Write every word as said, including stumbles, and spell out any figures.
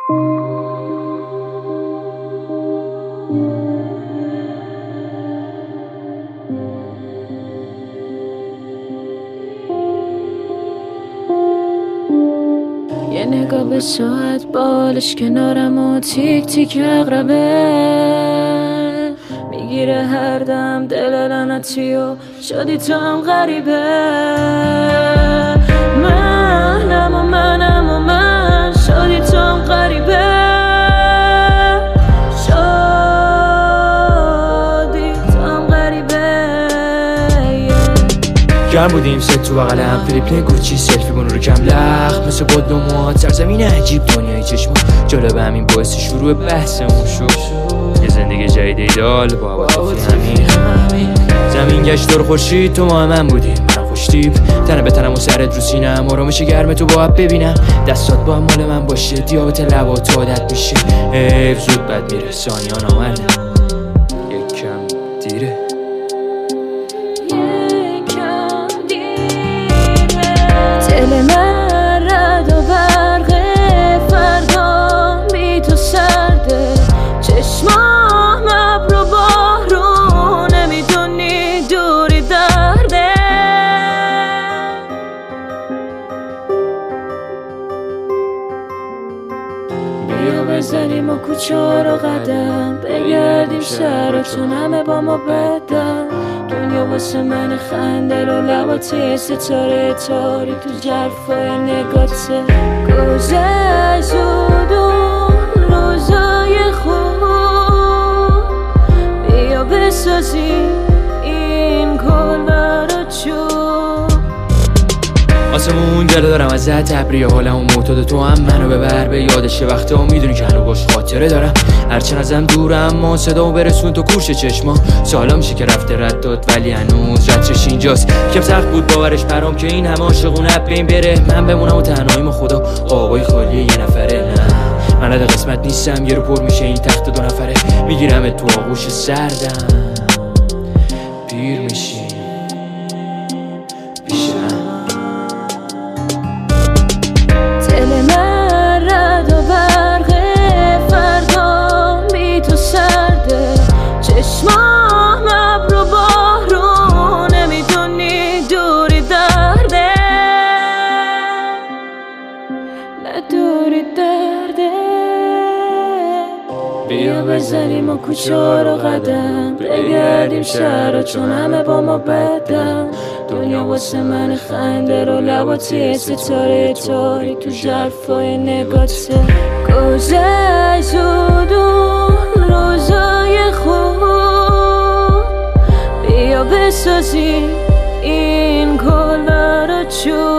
یه نگاه به ساعت بالش کنارم و تیک تیک عقربه میگیره هر دم دل لعنتی و شدی تو هم غریبه. منم و منم و من شدی تو هم غریبه. شدی تو هم غریبه. گرم بودیم ست تو بغل هم فلیپ نگوچی سلفی بون رو کم لخ مثل بود موات سرزمین عجیب دنیای چشم جالب همین باعث شروع بحثمون شد. یه زندگی جدید ایدال با عواطفی همین زمین گشت دور خورشید تو ما من بودیم من خوشتیب تنه به تنم و سرت رو سینم آرامش گرم تو با ببینم دستات با هم مال من باشه دیابت لبا تو عادت میشه حیف زود بد میره ثانیان آمد یک کم دیره دل من رد و برقه فردا بی تو سرده چشمام ابر و بارون نمیدونی دوری درده. بیا بزنیم و کوچه رو قدم بگردیم شهر چون همه با ما بدن دنیا واسه من خندل و لباتی ستاره تاری تو جرفای نگاته گذشت زود اون روزای خوب بیا بسازیم این کلبه رو چوب. آسمون جلو دارم ازت تبریه حالم و معتاد تو هم منو ببر به یادش وقته و میدونی که هنو باش خاطره دارم هرچند ازم دورم ما صدا و برسون تو کورش چشما سالا میشه که رفته رد داد ولی هنوز ردش اینجاست. کم سخت بود باورش برام که این همه عاشقونه اب بین بره من بمونم و تنهاییم و خدا آقای خالی یه نفره. نه من رد قسمت نیستم یه رو پر میشه این تخت دو نفره میگیرم تو آغوش سردم پیر میشی چشمام ابر و بارون نمیدونی دوری درده نه دوری درده. بیا بزنیم و کوچه رو قدم بگردیم شهر چون همه با ما بدن دنیا واسه من خندل و لباتی ستاره تاری تو جرفای نگاته گذشت زود اون روزای خوب بیا بسازیم این کلبه رو چوب.